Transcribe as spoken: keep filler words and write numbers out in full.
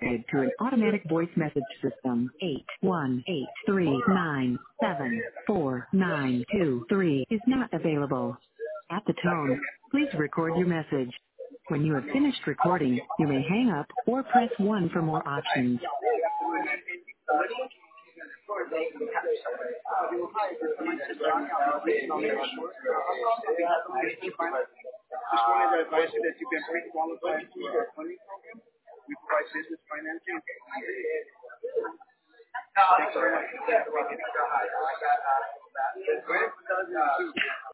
routed to an automatic voice message system. eight one eight three nine seven four nine two three is not available. At the tone, please record your message. When you have finished recording, you may hang up or press one for more options. Just wanted to advise you that you've been pre-qualified for our funding program. We provide business financing. Thanks very much.